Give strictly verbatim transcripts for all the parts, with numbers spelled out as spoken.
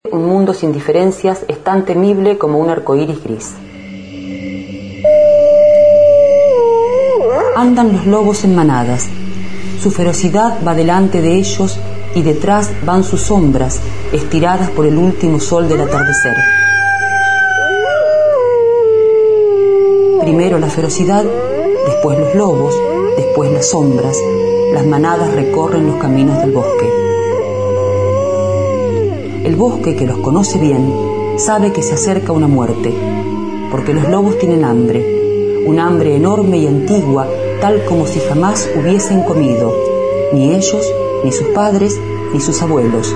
Un mundo sin diferencias es tan temible como un arcoíris gris. Andan los lobos en manadas. Su ferocidad va delante de ellos y detrás van sus sombras, estiradas por el último sol del atardecer. Primero la ferocidad, después los lobos, después las sombras. Las manadas recorren los caminos del bosque. El bosque, que los conoce bien, sabe que se acerca una muerte, porque los lobos tienen hambre, un hambre enorme y antigua, tal como si jamás hubiesen comido, ni ellos, ni sus padres, ni sus abuelos.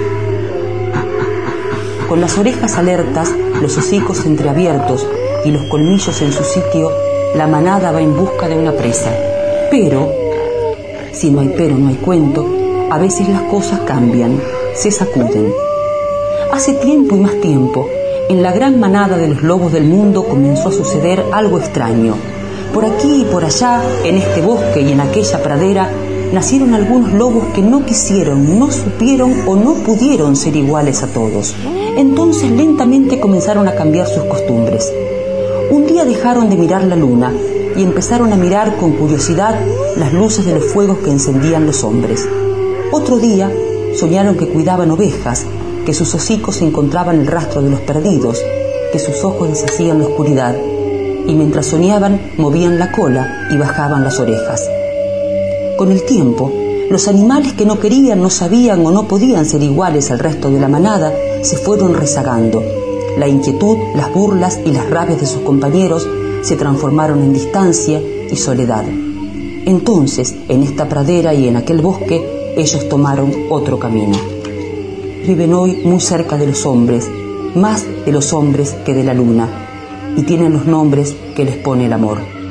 Con las orejas alertas, los hocicos entreabiertos y los colmillos en su sitio, la manada va en busca de una presa. Pero, si no hay pero no hay cuento, a veces las cosas cambian, se sacuden. Hace tiempo y más tiempo, en la gran manada de los lobos del mundo comenzó a suceder algo extraño. Por aquí y por allá, en este bosque y en aquella pradera, nacieron algunos lobos que no quisieron, no supieron o no pudieron ser iguales a todos. Entonces lentamente comenzaron a cambiar sus costumbres. Un día dejaron de mirar la luna y empezaron a mirar con curiosidad las luces de los fuegos que encendían los hombres. Otro día soñaron que cuidaban ovejas, que sus hocicos encontraban el rastro de los perdidos, que sus ojos deshacían la oscuridad, y mientras soñaban movían la cola y bajaban las orejas. Con el tiempo, los animales que no querían, no sabían o no podían ser iguales al resto de la manada se fueron rezagando. La inquietud, las burlas y las rabias de sus compañeros se transformaron en distancia y soledad. Entonces, en esta pradera y en aquel bosque, ellos tomaron otro camino. Viven hoy muy cerca de los hombres, más de los hombres que de la luna, y tienen los nombres que les pone el amor.